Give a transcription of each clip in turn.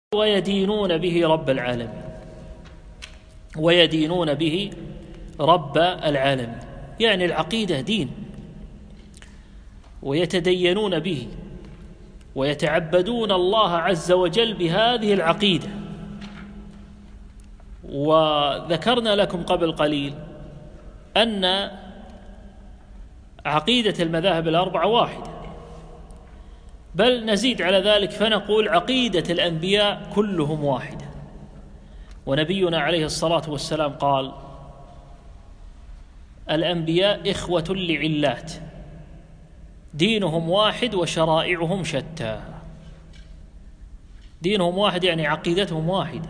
ويدينون به رب العالمين، ويدينون به رب العالمين، يعني العقيدة دين، ويتدينون به ويتعبدون الله عز وجل بهذه العقيدة. وذكرنا لكم قبل قليل أن عقيدة المذاهب الأربعة واحدة، بل نزيد على ذلك فنقول عقيدة الأنبياء كلهم واحدة. ونبينا عليه الصلاة والسلام قال: الأنبياء إخوة لعلات، دينهم واحد وشرائعهم شتى. دينهم واحد يعني عقيدتهم واحدة.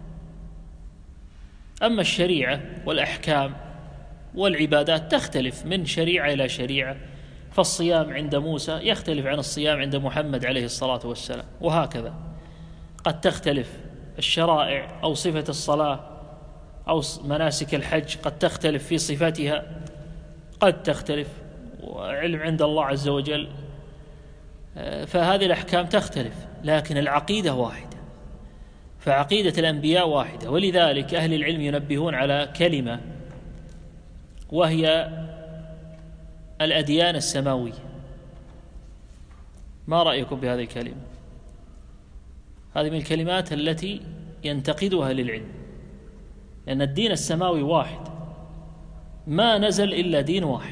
أما الشريعة والأحكام والعبادات تختلف من شريعة إلى شريعة، فالصيام عند موسى يختلف عن الصيام عند محمد عليه الصلاة والسلام، وهكذا قد تختلف الشرائع أو صفة الصلاة أو مناسك الحج قد تختلف في صفتها، قد تختلف، وعلم عند الله عز وجل، فهذه الأحكام تختلف، لكن العقيدة واحدة. فعقيدة الأنبياء واحدة. ولذلك أهل العلم ينبهون على كلمة، وهي الأديان السماوية. ما رأيكم بهذه الكلمة؟ هذه من الكلمات التي ينتقدها للعلم، لأن الدين السماوي واحد، ما نزل إلا دين واحد.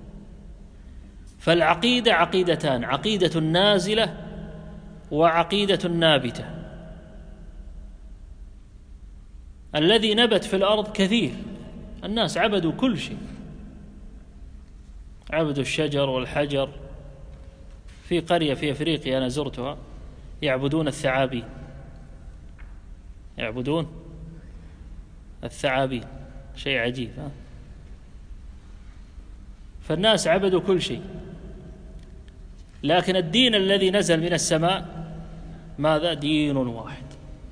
فالعقيدة عقيدتان: عقيدة نازلة وعقيدة نابتة. الذي نبت في الأرض كثير، الناس عبدوا كل شيء، عبدوا الشجر والحجر. في قرية في أفريقيا أنا زرتها يعبدون الثعابين، يعبدون الثعابين، شيء عجيب. فالناس عبدوا كل شيء، لكن الدين الذي نزل من السماء ماذا؟ دين واحد.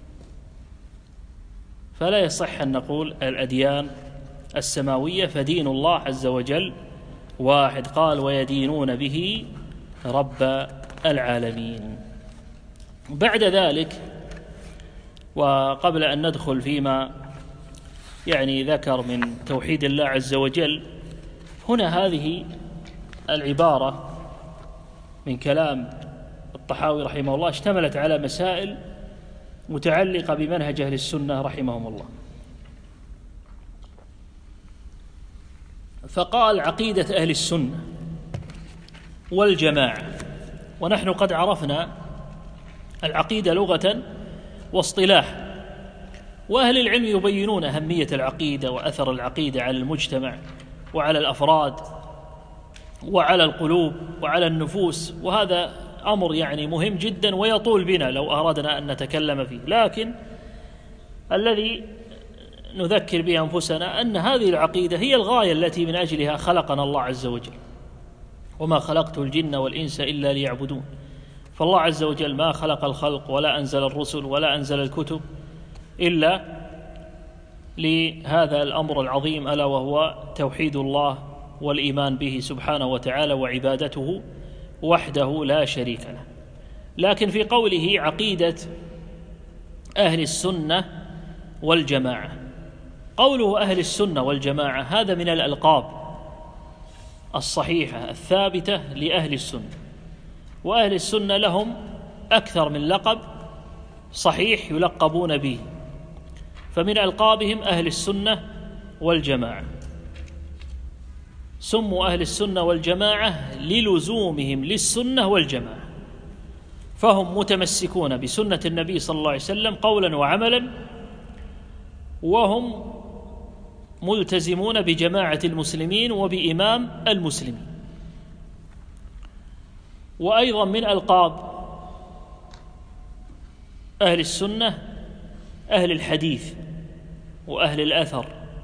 فلا يصح أن نقول الأديان السماوية، فدين الله عز وجل واحد. قال: ويدينون به رب العالمين. بعد ذلك، وقبل أن ندخل فيما يعني ذكر من توحيد الله عز وجل، هنا هذه العبارة من كلام الطحاوي رحمه الله اشتملت على مسائل متعلقة بمنهج أهل السنة رحمهم الله. فقال: عقيدة أهل السنة والجماعة. ونحن قد عرفنا العقيدة لغة واصطلاحا، وأهل العلم يبينون أهمية العقيدة وأثر العقيدة على المجتمع وعلى الأفراد وعلى القلوب وعلى النفوس، وهذا أمر يعني مهم جدا ويطول بنا لو أردنا أن نتكلم فيه. لكن الذي نذكر به أنفسنا أن هذه العقيدة هي الغاية التي من أجلها خلقنا الله عز وجل: وما خلقت الجن والإنس إلا ليعبدون. فالله عز وجل ما خلق الخلق ولا أنزل الرسل ولا أنزل الكتب إلا لهذا الأمر العظيم، ألا وهو توحيد الله والإيمان به سبحانه وتعالى وعبادته وحده لا شريك له. لكن في قوله عقيدة أهل السنة والجماعة، قوله أهل السنة والجماعة هذا من الألقاب الصحيحة الثابتة لأهل السنة. وأهل السنة لهم أكثر من لقب صحيح يلقبون به، فمن ألقابهم أهل السنة والجماعة. سموا أهل السنة والجماعة للزومهم للسنة والجماعة، فهم متمسكون بسنة النبي صلى الله عليه وسلم قولا وعملا، وهم ملتزمون بجماعة المسلمين وبإمام المسلمين. وأيضا من ألقاب أهل السنة أهل الحديث وأهل الأثر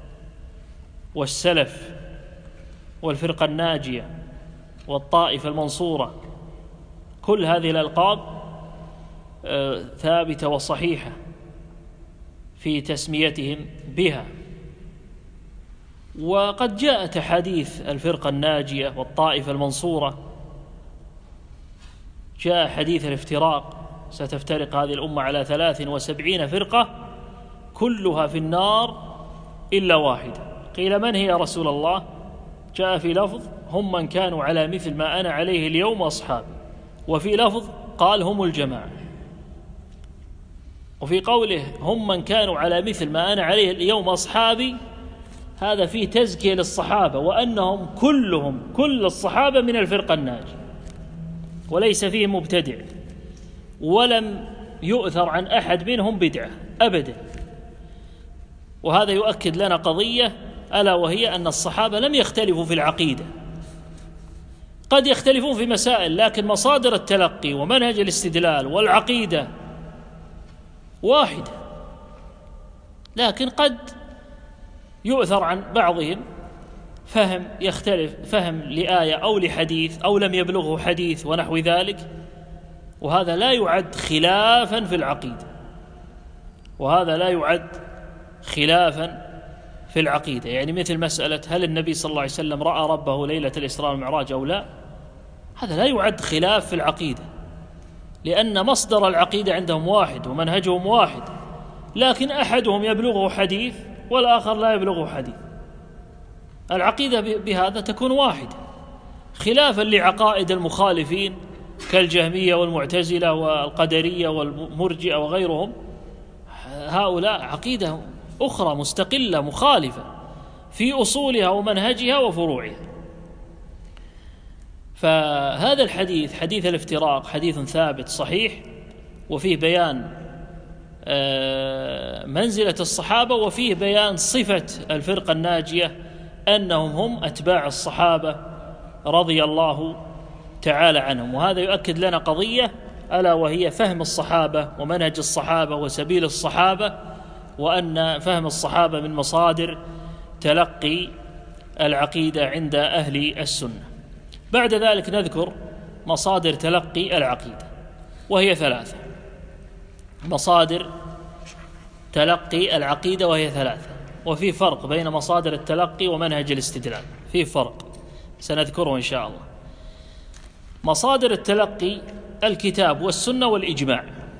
والسلف والفرقة الناجية والطائفة المنصورة. كل هذه الألقاب ثابتة وصحيحة في تسميتهم بها. وقد جاءت أحاديث الفرقة الناجية والطائفة المنصورة، جاء حديث الافتراق ستفترق هذه الأمة على 73 فرقة كلها في النار إلا واحدة. قيل من هي يا رسول الله؟ جاء في لفظ هم من كانوا على مثل ما أنا عليه اليوم وأصحابي، وفي لفظ قال هم الجماعة، وفي قوله هم من كانوا على مثل ما أنا عليه اليوم أصحابي هذا فيه تزكية للصحابة وأنهم كل الصحابة من الفرقة الناجية وليس فيه مبتدع، ولم يؤثر عن أحد منهم بدعة أبدا. وهذا يؤكد لنا قضية ألا وهي أن الصحابة لم يختلفوا في العقيدة، قد يختلفون في مسائل لكن مصادر التلقي ومنهج الاستدلال والعقيدة واحدة، لكن قد يؤثر عن بعضهم يختلف فهم لآية أو لحديث أو لم يبلغه حديث ونحو ذلك، وهذا لا يعد خلافا في العقيدة، يعني مثل مسألة هل النبي صلى الله عليه وسلم رأى ربه ليلة الإسراء والمعراج أو لا، هذا لا يعد خلاف في العقيدة، لأن مصدر العقيدة عندهم واحد ومنهجهم واحد، لكن أحدهم يبلغه حديث والآخر لا يبلغه حديث، العقيدة بهذا تكون واحدة، خلافا لعقائد المخالفين كالجهمية والمعتزلة والقدرية والمرجئة وغيرهم، هؤلاء عقيدة أخرى مستقلة مخالفة في أصولها ومنهجها وفروعها. فهذا الحديث حديث الافتراق حديث ثابت صحيح، وفيه بيان منزلة الصحابة، وفيه بيان صفة الفرقة الناجية أنهم هم أتباع الصحابة رضي الله تعالى عنهم. وهذا يؤكد لنا قضية ألا وهي فهم الصحابة ومنهج الصحابة وسبيل الصحابة، وأن فهم الصحابة من مصادر تلقي العقيدة عند أهل السنة. بعد ذلك نذكر مصادر تلقي العقيدة، وهي 3 مصادر تلقي العقيدة، وهي 3، وفي فرق بين مصادر التلقي ومنهج الاستدلال، في فرق سنذكره إن شاء الله. مصادر التلقي الكتاب والسنة والإجماع،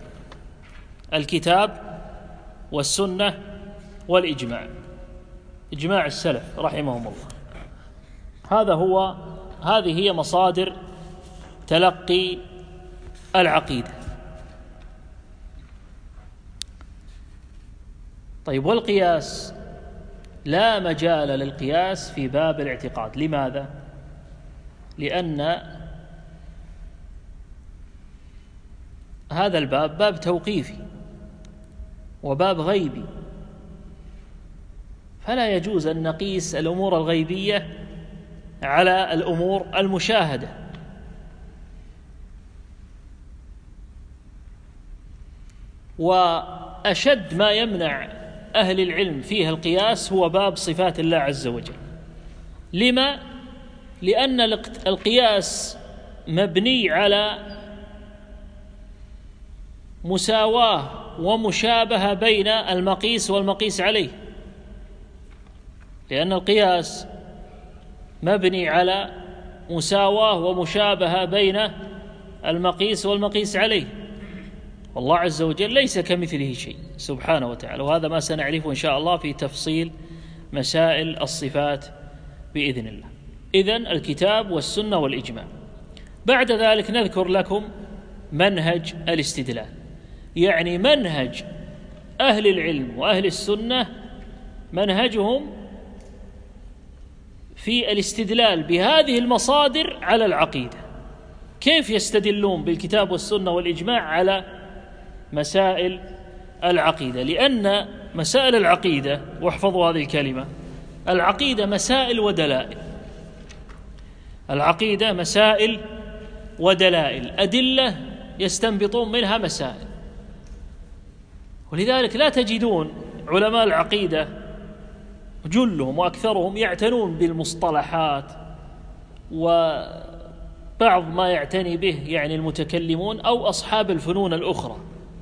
الكتاب والسنة والإجماع، إجماع السلف رحمهم الله، هذه هي مصادر تلقي العقيدة. طيب، والقياس؟ لا مجال للقياس في باب الاعتقاد. لماذا؟ لأن هذا الباب باب توقيفي وباب غيبي، فلا يجوز أن نقيس الأمور الغيبية على الأمور المشاهدة. وأشد ما يمنع أهل العلم فيها القياس هو باب صفات الله عز وجل. لما؟ لأن القياس مبني على مساواة ومشابهة بين المقيس والمقيس عليه، لأن القياس مبني على مساواة ومشابهة بين المقيس والمقيس عليه، والله عز وجل ليس كمثله شيء سبحانه وتعالى، وهذا ما سنعرفه إن شاء الله في تفصيل مسائل الصفات بإذن الله. إذن الكتاب والسنة والإجماع. بعد ذلك نذكر لكم منهج الاستدلال، يعني منهج أهل العلم وأهل السنة، منهجهم في الاستدلال بهذه المصادر على العقيدة، كيف يستدلون بالكتاب والسنة والإجماع على مسائل العقيدة. لأن مسائل العقيدة، واحفظوا هذه الكلمة، العقيدة مسائل ودلائل، العقيدة مسائل ودلائل، أدلة يستنبطون منها مسائل. ولذلك لا تجدون علماء العقيدة جلهم وأكثرهم يعتنون بالمصطلحات وبعض ما يعتني به يعني المتكلمون أو أصحاب الفنون الأخرى.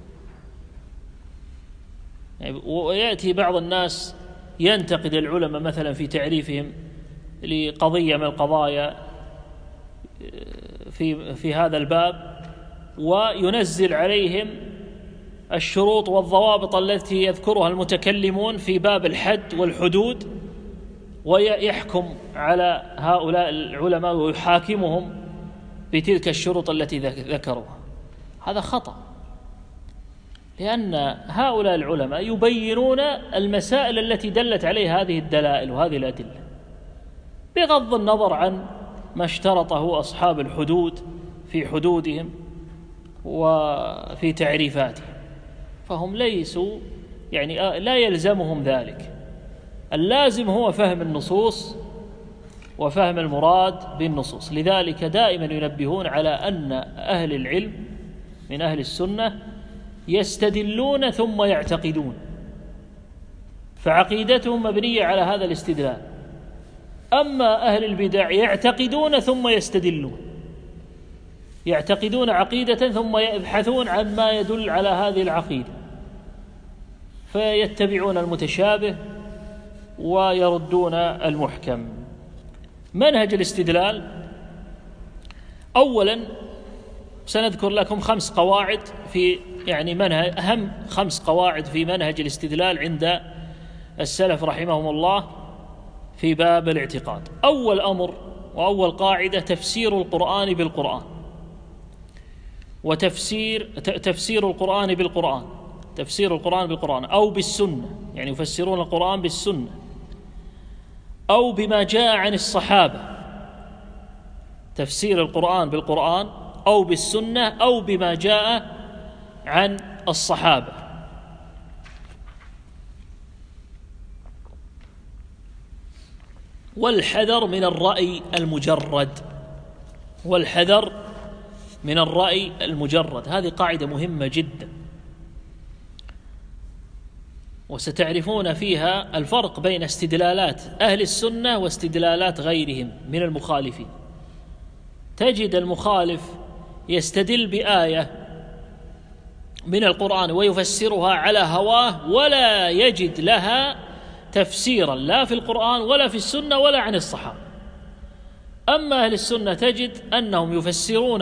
ويأتي بعض الناس ينتقد العلماء مثلا في تعريفهم لقضية من القضايا في هذا الباب، وينزل عليهم الشروط والضوابط التي يذكرها المتكلمون في باب الحد والحدود، ويحكم على هؤلاء العلماء ويحاكمهم بتلك الشروط التي ذكروها. هذا خطأ، لأن هؤلاء العلماء يبينون المسائل التي دلت عليها هذه الدلائل وهذه الأدلة، بغض النظر عن ما اشترطه أصحاب الحدود في حدودهم وفي تعريفاتهم، فهم ليسوا لا يلزمهم ذلك. اللازم هو فهم النصوص وفهم المراد بالنصوص. لذلك دائما ينبهون على أن أهل العلم من أهل السنة يستدلون ثم يعتقدون، فعقيدتهم مبنية على هذا الاستدلال. أما أهل البدع يعتقدون ثم يستدلون، يعتقدون عقيدة ثم يبحثون عن ما يدل على هذه العقيدة، فيتبعون المتشابه ويردون المحكم. منهج الاستدلال: أولا سنذكر لكم 5 قواعد في أهم 5 قواعد في منهج الاستدلال عند السلف رحمهم الله في باب الاعتقاد. أول أمر وأول قاعدة تفسير القرآن بالقرآن، تفسير القرآن بالقرآن، تفسير القرآن بالقرآن أو بالسنة، يعني يفسرون القرآن بالسنة أو بما جاء عن الصحابة. تفسير القرآن بالقرآن أو بالسنة أو بما جاء عن الصحابة. والحذر من الرأي المجرد، والحذر من الرأي المجرد، هذه قاعدة مهمة جدا، وستعرفون فيها الفرق بين استدلالات أهل السنة واستدلالات غيرهم من المخالفين. تجد المخالف يستدل بآية من القرآن ويفسرها على هواه ولا يجد لها تفسيرا لا في القرآن ولا في السنة ولا عن الصحابة. أما أهل السنة تجد أنهم يفسرون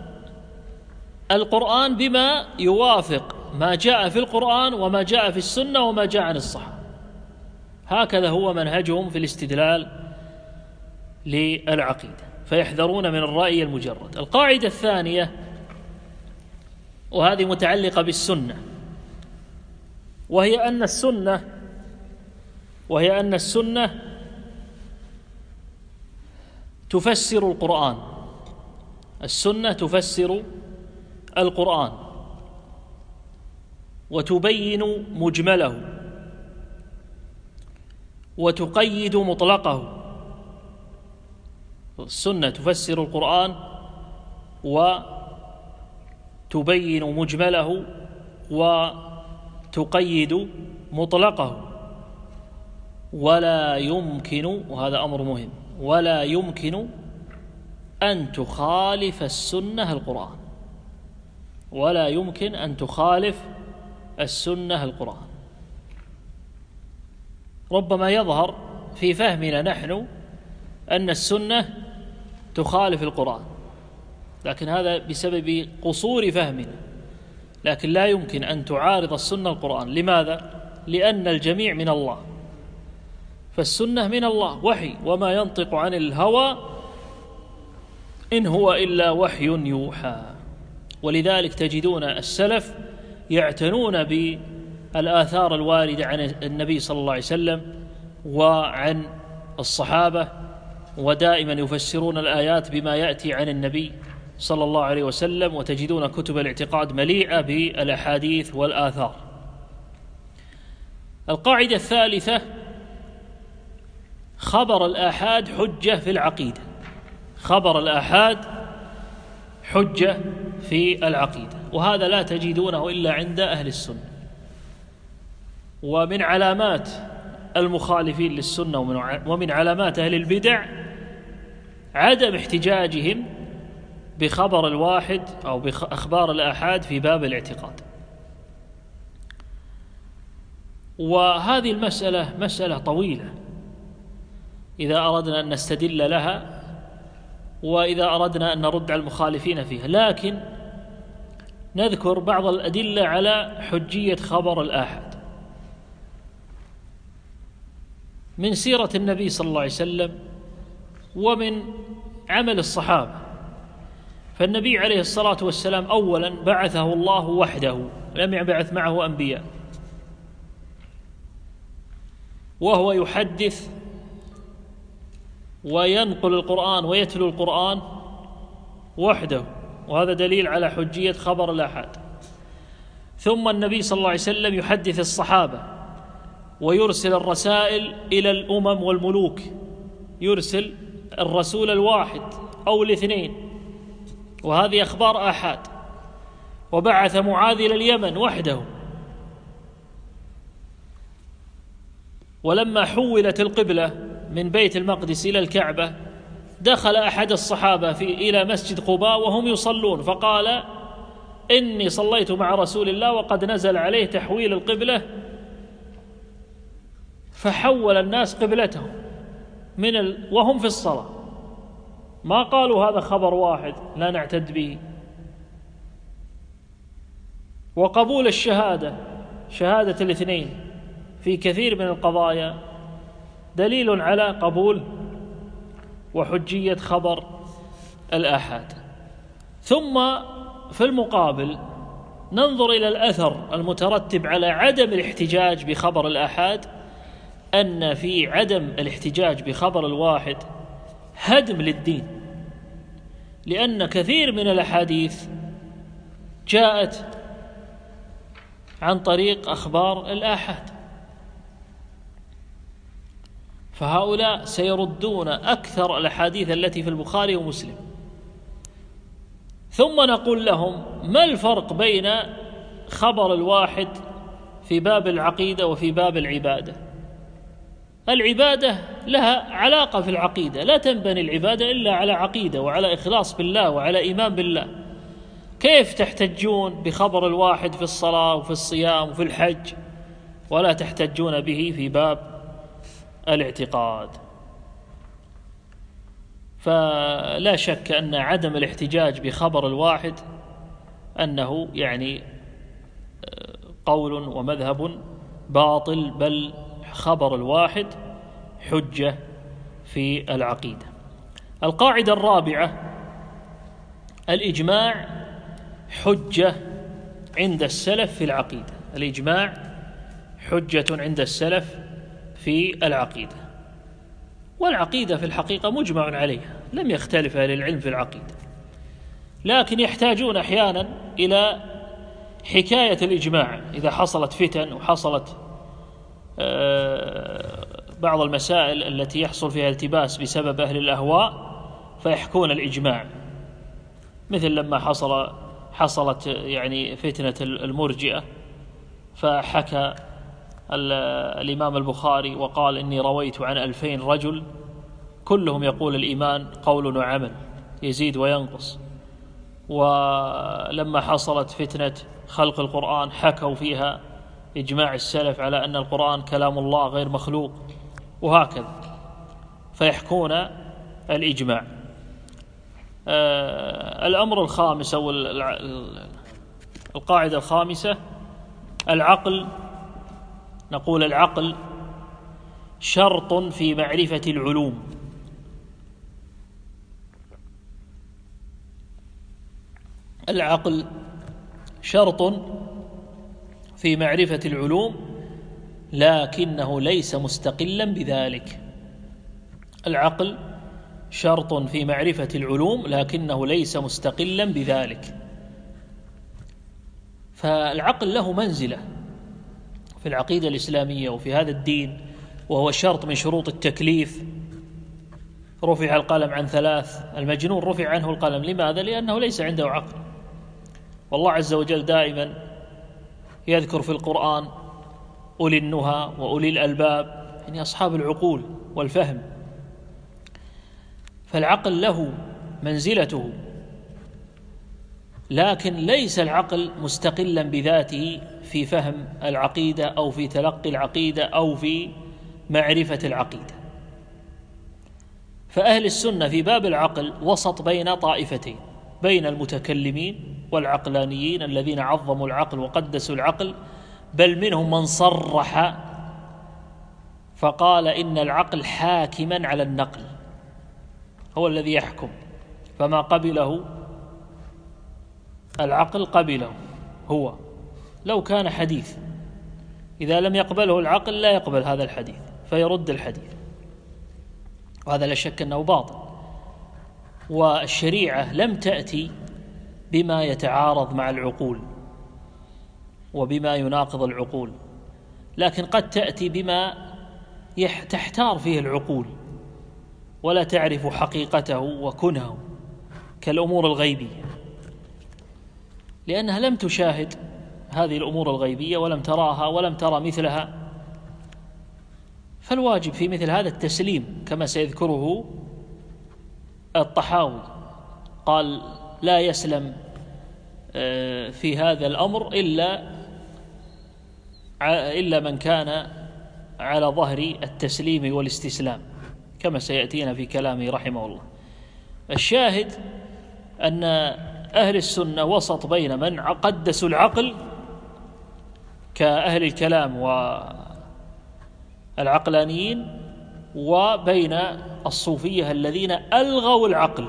القرآن بما يوافق ما جاء في القرآن وما جاء في السنة وما جاء عن الصحابة. هكذا هو منهجهم في الاستدلال للعقيدة، فيحذرون من الرأي المجرد. القاعدة الثانية، وهذه متعلقة بالسنة، وهي أن السنة تفسر القرآن. السنة تفسر القرآن وتبين مجمله وتقيد مطلقه. السنة تفسر القرآن وتبين مجمله وتقيد مطلقه، ولا يمكن، وهذا أمر مهم، ولا يمكن أن تخالف السنة القرآن، ولا يمكن أن تخالف السنة القرآن. ربما يظهر في فهمنا نحن أن السنة تخالف القرآن، لكن هذا بسبب قصور فهمنا، لكن لا يمكن أن تعارض السنة القرآن. لماذا؟ لأن الجميع من الله، فالسنة من الله وحي، وما ينطق عن الهوى إن هو إلا وحي يوحى. ولذلك تجدون السلف يعتنون بالآثار الواردة عن النبي صلى الله عليه وسلم وعن الصحابة، ودائما يفسرون الآيات بما يأتي عن النبي صلى الله عليه وسلم، وتجدون كتب الاعتقاد مليئة بالأحاديث والآثار. القاعدة الثالثة: خبر الآحاد حجة في العقيدة. خبر الآحاد حجة في العقيدة، وهذا لا تجدونه إلا عند أهل السنة. ومن علامات المخالفين للسنة ومن علامات أهل البدع عدم احتجاجهم بخبر الواحد أو بأخبار الآحاد في باب الاعتقاد. وهذه المسألة مسألة طويلة إذا أردنا أن نستدل لها وإذا أردنا أن نرد على المخالفين فيها، لكن نذكر بعض الأدلة على حجية خبر الآحاد من سيرة النبي صلى الله عليه وسلم ومن عمل الصحابة. فالنبي عليه الصلاة والسلام أولا بعثه الله وحده، لم يبعث معه أنبياء، وهو يحدث وينقل القرآن ويتلو القرآن وحده، وهذا دليل على حجية خبر الآحاد. ثم النبي صلى الله عليه وسلم يحدث الصحابة ويرسل الرسائل إلى الأمم والملوك، يرسل الرسول الواحد أو الاثنين، وهذه أخبار آحاد. وبعث معاذ إلى اليمن وحده، ولما حولت القبلة من بيت المقدس إلى الكعبة دخل أحد الصحابة إلى مسجد قباء وهم يصلون، فقال: إني صليت مع رسول الله وقد نزل عليه تحويل القبلة، فحول الناس قبلتهم وهم في الصلاة. ما قالوا هذا خبر واحد لا نعتد به. وقبول الشهادة، شهادة الاثنين في كثير من القضايا دليل على قبول وحجية خبر الآحاد. ثم في المقابل ننظر إلى الأثر المترتب على عدم الاحتجاج بخبر الآحاد، أن في عدم الاحتجاج بخبر الواحد هدم للدين، لأن كثير من الأحاديث جاءت عن طريق أخبار الآحاد، فهؤلاء سيردون أكثر الأحاديث التي في البخاري ومسلم. ثم نقول لهم: ما الفرق بين خبر الواحد في باب العقيدة وفي باب العبادة؟ العبادة لها علاقة في العقيدة، لا تنبني العبادة إلا على عقيدة وعلى إخلاص بالله وعلى إيمان بالله. كيف تحتجون بخبر الواحد في الصلاة وفي الصيام وفي الحج ولا تحتجون به في باب الاعتقاد؟ فلا شك أن عدم الاحتجاج بخبر الواحد أنه يعني قول ومذهب باطل، بل خبر الواحد حجة في العقيدة. القاعدة الرابعة: الإجماع حجة عند السلف في العقيدة. الإجماع حجة عند السلف في العقيدة، والعقيدة في الحقيقة مجمع عليها، لم يختلف أهل العلم في العقيدة، لكن يحتاجون أحيانا إلى حكاية الإجماع إذا حصلت فتن وحصلت بعض المسائل التي يحصل فيها التباس بسبب أهل الأهواء، فيحكون الإجماع، مثل لما حصلت يعني فتنة المرجئة، فحكى الإمام البخاري وقال: إني رويت عن 2000 رجل كلهم يقول الإيمان قول وعمل يزيد وينقص. ولما حصلت فتنة خلق القرآن حكوا فيها إجماع السلف على أن القرآن كلام الله غير مخلوق، وهكذا، فيحكون الإجماع. الأمر الخامس أو القاعدة الخامسة: العقل. نقول العقل شرط في معرفة العلوم. العقل شرط في معرفة العلوم لكنه ليس مستقلا بذلك. العقل شرط في معرفة العلوم لكنه ليس مستقلا بذلك. فالعقل له منزلة في العقيدة الإسلامية وفي هذا الدين، وهو شرط من شروط التكليف. رفع القلم عن 3، المجنون رفع عنه القلم. لماذا؟ لأنه ليس عنده عقل. والله عز وجل دائما يذكر في القرآن أولي النهى وأولي الألباب، يعني أصحاب العقول والفهم. فالعقل له منزلته، لكن ليس العقل مستقلا بذاته في فهم العقيدة أو في تلقي العقيدة أو في معرفة العقيدة. فأهل السنة في باب العقل وسط بين طائفتين، بين المتكلمين والعقلانيين الذين عظموا العقل وقدسوا العقل، بل منهم من صرح فقال إن العقل حاكما على النقل، هو الذي يحكم، فما قبله العقل قبله هو، لو كان حديث إذا لم يقبله العقل لا يقبل هذا الحديث فيرد الحديث، وهذا لا شك أنه باطل. والشريعة لم تأتي بما يتعارض مع العقول وبما يناقض العقول، لكن قد تأتي بما تحتار فيه العقول ولا تعرف حقيقته وكنهه، كالأمور الغيبية، لأنها لم تشاهد هذه الأمور الغيبية ولم تراها ولم ترى مثلها، فالواجب في مثل هذا التسليم كما سيذكره الطحاوي، قال لا يسلم في هذا الأمر إلا من كان على ظهر التسليم والاستسلام، كما سيأتينا في كلامه رحمه الله. الشاهد أن أهل السنة وسط بين من قدسوا العقل كأهل الكلام والعقلانيين، وبين الصوفية الذين ألغوا العقل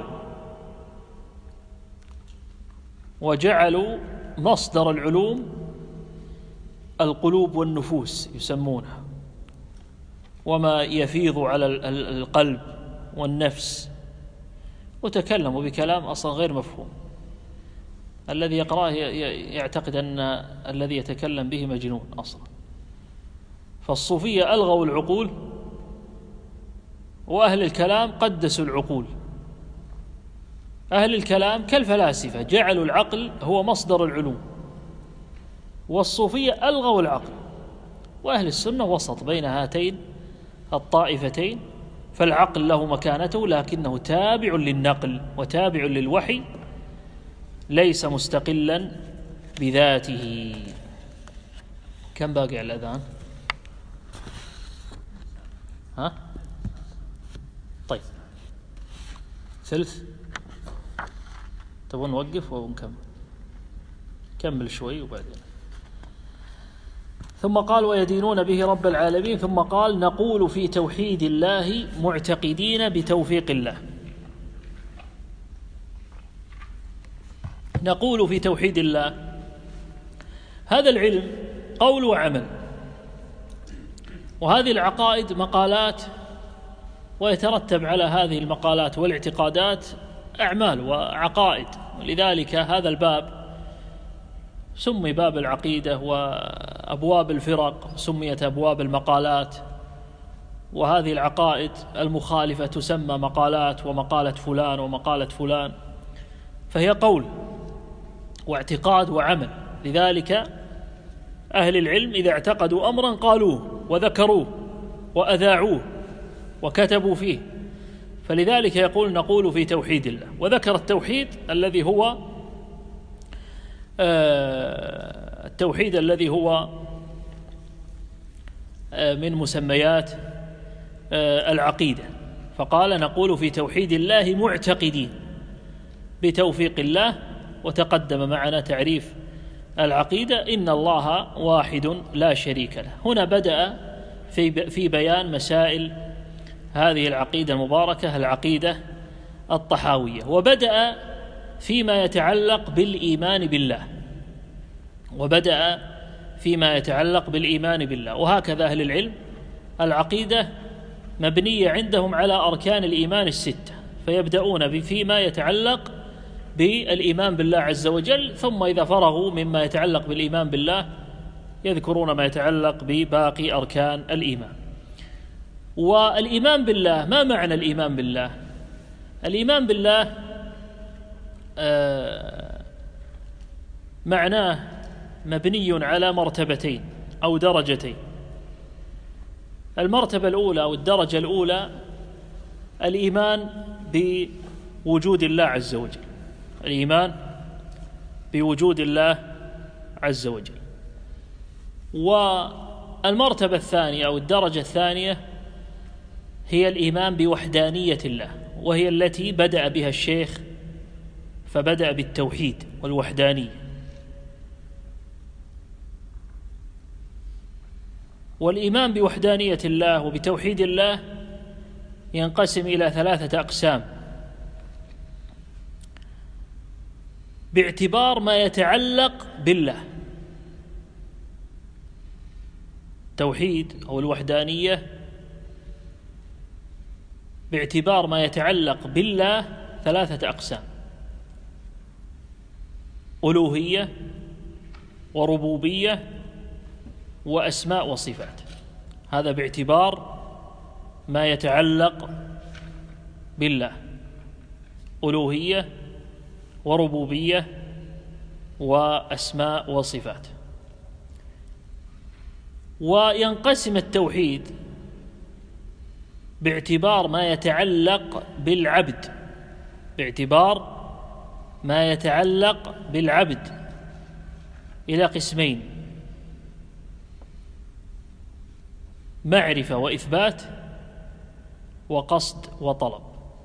وجعلوا مصدر العلوم القلوب والنفوس يسمونها، وما يفيض على القلب والنفس، وتكلموا بكلام أصلا غير مفهوم. الذي يقرأه يعتقد أن الذي يتكلم به مجنون أصلا. فالصوفية ألغوا العقول، وأهل الكلام قدسوا العقول. أهل الكلام كالفلاسفة جعلوا العقل هو مصدر العلوم، والصوفية ألغوا العقل، وأهل السنة وسط بين هاتين الطائفتين، فالعقل له مكانته لكنه تابع للنقل وتابع للوحي، ليس مستقلا بذاته. كم باقي على الأذان؟ ها؟ طيب ثلث، تبون نوقف ونكمل؟ كمل شوي وبعدين. ثم قال ويدينون به رب العالمين، ثم قال نقول في توحيد الله معتقدين بتوفيق الله. نقول في توحيد الله، هذا العلم قول وعمل، وهذه العقائد مقالات، ويترتب على هذه المقالات والاعتقادات أعمال وعقائد، ولذلك هذا الباب سمي باب العقيدة، وأبواب الفرق سميت أبواب المقالات، وهذه العقائد المخالفة تسمى مقالات، ومقالة فلان ومقالة فلان، فهي قول واعتقاد وعمل. لذلك أهل العلم إذا اعتقدوا أمرا قالوه وذكروه وأذاعوه وكتبوا فيه، فلذلك يقول نقول في توحيد الله. وذكر التوحيد الذي هو من مسميات العقيدة، فقال نقول في توحيد الله معتقدين بتوفيق الله. وتقدم معنا تعريف العقيدة، إن الله واحد لا شريك له. هنا بدأ في بيان مسائل هذه العقيدة المباركة، العقيدة الطحاوية، وبدأ فيما يتعلق بالإيمان بالله، وهكذا أهل العلم العقيدة مبنية عندهم على أركان الإيمان الستة، فيبدأون فيما يتعلق بالإيمان بالله عز وجل، ثم إذا فرغوا مما يتعلق بالإيمان بالله يذكرون ما يتعلق بباقي أركان الإيمان. والإيمان بالله، ما معنى الإيمان بالله؟ الإيمان بالله معناه مبني على مرتبتين أو درجتين. المرتبة الأولى أو الدرجة الأولى الإيمان بوجود الله عز وجل، الإيمان بوجود الله عز وجل. والمرتبة الثانية أو الدرجة الثانية هي الإيمان بوحدانية الله، وهي التي بدأ بها الشيخ فبدأ بالتوحيد والوحدانية. والإيمان بوحدانية الله وبتوحيد الله ينقسم إلى 3 أقسام باعتبار ما يتعلق بالله. توحيد أو الوحدانية باعتبار ما يتعلق بالله 3 أقسام: ألوهية وربوبية وأسماء وصفات. هذا باعتبار ما يتعلق بالله: ألوهية وربوبية وأسماء وصفات. وينقسم التوحيد باعتبار ما يتعلق بالعبد، باعتبار ما يتعلق بالعبد إلى قسمين: معرفة وإثبات وقصد وطلب.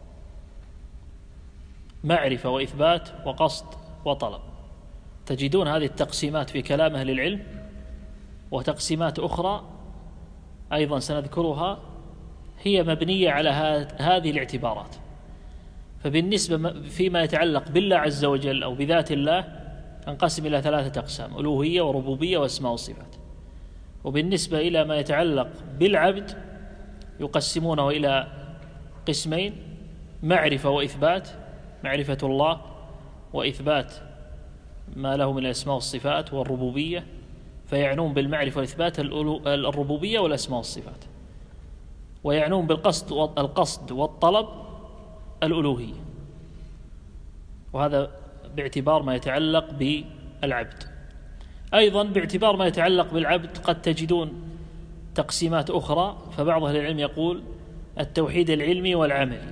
معرفة وإثبات وقصد وطلب. تجدون هذه التقسيمات في كلام أهل العلم، وتقسيمات أخرى أيضا سنذكرها هي مبنية على هذه الاعتبارات. فبالنسبة فيما يتعلق بالله عز وجل أو بذات الله تنقسم إلى 3 أقسام: ألوهية وربوبية وأسماء وصفات. وبالنسبة إلى ما يتعلق بالعبد يقسمونه إلى قسمين: معرفة وإثبات، معرفة الله وإثبات ما له من الأسماء والصفات والربوبية، فيعنون بالمعرفة والإثبات الربوبية والأسماء والصفات، ويعنون القصد والطلب الألوهية. وهذا باعتبار ما يتعلق بالعبد. أيضا باعتبار ما يتعلق بالعبد قد تجدون تقسيمات أخرى، فبعض أهل العلم يقول التوحيد العلمي والعملي.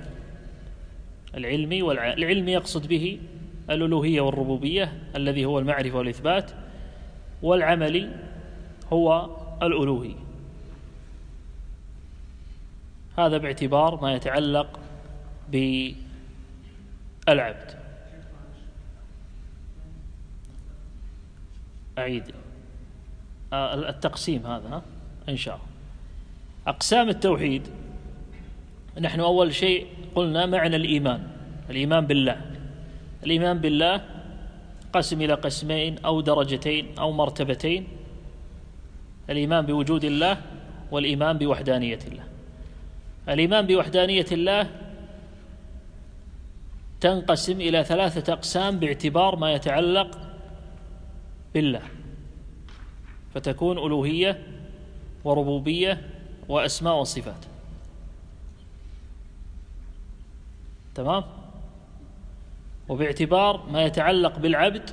العلمي يقصد به الألوهية والربوبية الذي هو المعرفة والإثبات، والعملي هو الألوهية. هذا باعتبار ما يتعلق بالعبد. أعيد التقسيم هذا إن شاء الله. أقسام التوحيد: نحن أول شيء قلنا معنى الإيمان بالله. الإيمان بالله قسم إلى قسمين أو درجتين أو مرتبتين: الإيمان بوجود الله والإيمان بوحدانية الله. الإيمان بوحدانية الله تنقسم إلى 3 أقسام باعتبار ما يتعلق بالله، فتكون ألوهية وربوبية وأسماء وصفات. تمام؟ وباعتبار ما يتعلق بالعبد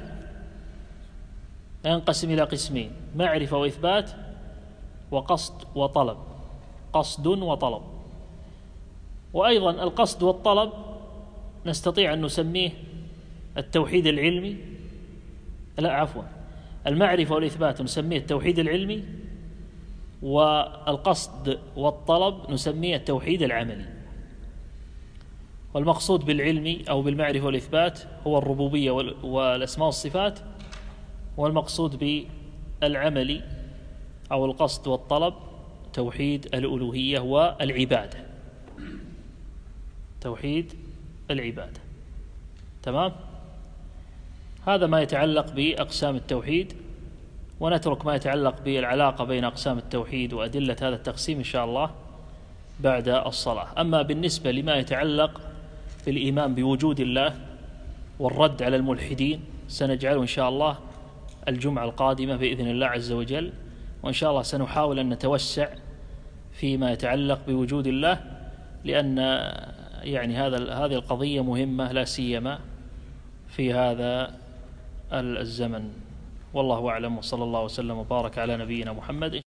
ينقسم إلى قسمين: معرفة وإثبات وقصد وطلب. قصد وطلب. وأيضا القصد والطلب نستطيع أن نسميه التوحيد العلمي، المعرفة والإثبات نسميه التوحيد العلمي، والقصد والطلب نسميه التوحيد العملي. والمقصود بالعلمي أو بالمعرفة والإثبات هو الربوبية والأسماء والصفات، والمقصود بالعملي أو القصد والطلب توحيد الألوهية والعبادة. توحيد العبادة. تمام؟ هذا ما يتعلق بأقسام التوحيد، ونترك ما يتعلق بالعلاقة بين أقسام التوحيد وأدلة هذا التقسيم إن شاء الله بعد الصلاة. أما بالنسبة لما يتعلق بالإيمان بوجود الله والرد على الملحدين سنجعله إن شاء الله الجمعة القادمة بإذن الله عز وجل. وإن شاء الله سنحاول أن نتوسع فيما يتعلق بوجود الله، لأن يعني هذه القضية مهمة لا سيما في هذا الزمن. والله أعلم، وصلى الله وسلم وبارك على نبينا محمد.